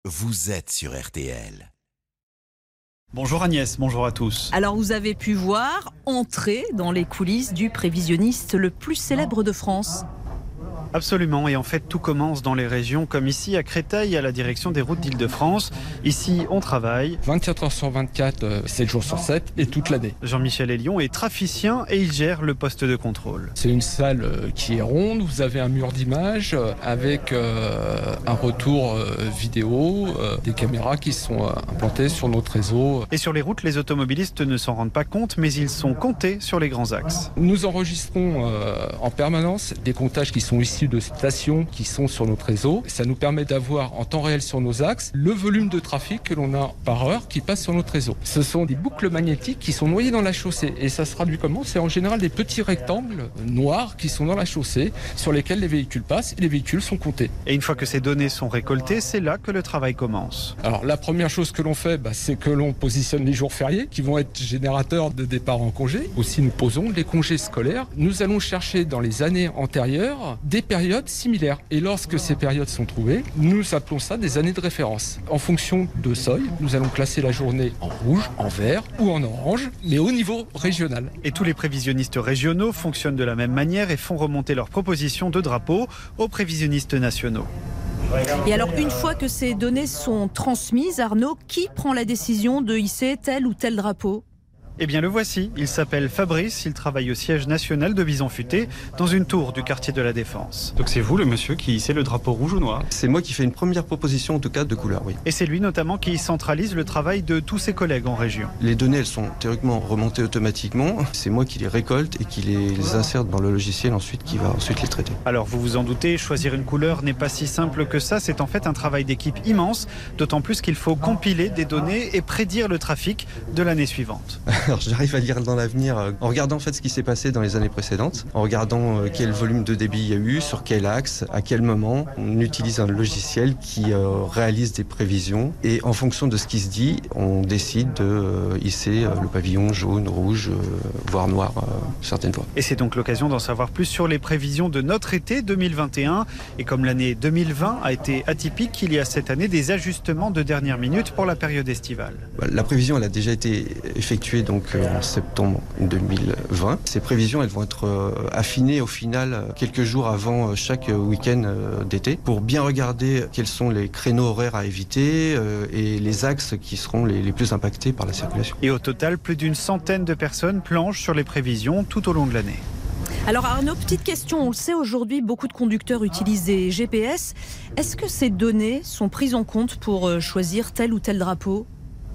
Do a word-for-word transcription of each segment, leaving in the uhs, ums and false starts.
vous êtes sur R T L. Bonjour Agnès, bonjour à tous. Alors vous avez pu voir entrer dans les coulisses du prévisionniste le plus célèbre de France. Absolument, et en fait tout commence dans les régions comme ici à Créteil, à la direction des routes d'Île-de-France. Ici on travaille vingt-quatre heures sur vingt-quatre, sept jours sur sept et toute l'année. Jean-Michel Elion est traficien et il gère le poste de contrôle. C'est une salle qui est ronde, vous avez un mur d'images avec euh, un retour euh, vidéo, euh, des caméras qui sont euh, implantées sur notre réseau. Et sur les routes, les automobilistes ne s'en rendent pas compte, mais ils sont comptés sur les grands axes. Nous enregistrons euh, en permanence des comptages qui sont issus de stations qui sont sur notre réseau. Ça nous permet d'avoir en temps réel sur nos axes le volume de trafic que l'on a par heure qui passe sur notre réseau. Ce sont des boucles magnétiques qui sont noyées dans la chaussée et ça se traduit comment? C'est en général des petits rectangles noirs qui sont dans la chaussée sur lesquels les véhicules passent et les véhicules sont comptés. Et une fois que ces données sont récoltées, c'est là que le travail commence. Alors la première chose que l'on fait, bah, c'est que l'on positionne les jours fériés qui vont être générateurs de départ en congé. Aussi nous posons les congés scolaires. Nous allons chercher dans les années antérieures des périodes similaires. Et lorsque ces périodes sont trouvées, nous appelons ça des années de référence. En fonction de seuil, nous allons classer la journée en rouge, en vert ou en orange, mais au niveau régional. Et tous les prévisionnistes régionaux fonctionnent de la même manière et font remonter leurs propositions de drapeaux aux prévisionnistes nationaux. Et alors, une fois que ces données sont transmises, Arnaud, qui prend la décision de hisser tel ou tel drapeau ? Eh bien le voici, il s'appelle Fabrice, il travaille au siège national de Bison Futé, dans une tour du quartier de la Défense. Donc c'est vous le monsieur qui hissez le drapeau rouge ou noir? C'est moi qui fais une première proposition en tout cas de couleur, oui. Et c'est lui notamment qui centralise le travail de tous ses collègues en région. Les données, elles sont théoriquement remontées automatiquement, c'est moi qui les récolte et qui les insère dans le logiciel ensuite qui va ensuite les traiter. Alors vous vous en doutez, choisir une couleur n'est pas si simple que ça, c'est en fait un travail d'équipe immense, d'autant plus qu'il faut compiler des données et prédire le trafic de l'année suivante. Alors j'arrive à lire dans l'avenir euh, en regardant en fait ce qui s'est passé dans les années précédentes, en regardant euh, quel volume de débit il y a eu, sur quel axe, à quel moment. On utilise un logiciel qui euh, réalise des prévisions et en fonction de ce qui se dit, on décide de euh, hisser euh, le pavillon jaune, rouge, euh, voire noir euh, certaines fois. Et c'est donc l'occasion d'en savoir plus sur les prévisions de notre été deux mille vingt et un. Et comme l'année deux mille vingt a été atypique, il y a cette année des ajustements de dernière minute pour la période estivale. La prévision elle a déjà été effectuée donc euh, en septembre deux mille vingt. Ces prévisions, elles vont être euh, affinées au final euh, quelques jours avant euh, chaque week-end euh, d'été pour bien regarder quels sont les créneaux horaires à éviter euh, et les axes qui seront les, les plus impactés par la circulation. Et au total, plus d'une centaine de personnes planchent sur les prévisions tout au long de l'année. Alors Arnaud, petite question, on le sait aujourd'hui, beaucoup de conducteurs utilisent des G P S. Est-ce que ces données sont prises en compte pour choisir tel ou tel drapeau ?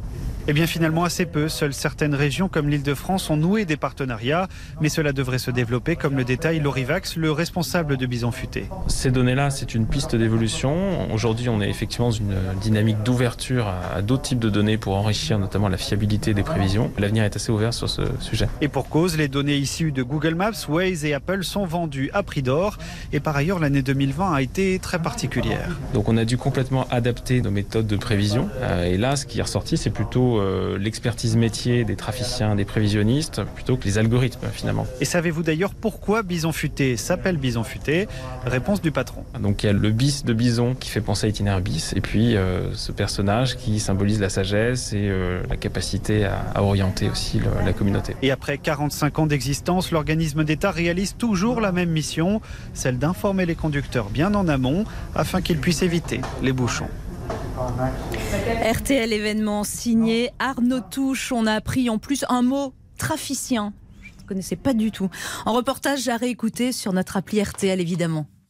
Eh bien finalement assez peu, seules certaines régions comme l'Île-de-France ont noué des partenariats, mais cela devrait se développer comme le détaille Lorivax, le responsable de Bison Futé. Ces données-là, c'est une piste d'évolution. Aujourd'hui, on est effectivement dans une dynamique d'ouverture à d'autres types de données pour enrichir notamment la fiabilité des prévisions. L'avenir est assez ouvert sur ce sujet. Et pour cause, les données issues de Google Maps, Waze et Apple sont vendues à prix d'or. Et par ailleurs, l'année deux mille vingt a été très particulière. Donc on a dû complètement adapter nos méthodes de prévision. Et là, ce qui est ressorti, c'est plutôt l'expertise métier des traficiens, des prévisionnistes, plutôt que les algorithmes finalement. Et savez-vous d'ailleurs pourquoi Bison Futé s'appelle Bison Futé? Réponse du patron. Donc il y a le bis de bison qui fait penser à itinéraire bis, et puis euh, ce personnage qui symbolise la sagesse et euh, la capacité à, à orienter aussi le, la communauté. Et après quarante-cinq ans d'existence, l'organisme d'État réalise toujours la même mission, celle d'informer les conducteurs bien en amont afin qu'ils puissent éviter les bouchons. R T L événement signé Arnaud Touche. On a appris en plus un mot, traficien. Je ne connaissais pas du tout. En reportage à réécouter sur notre appli R T L évidemment.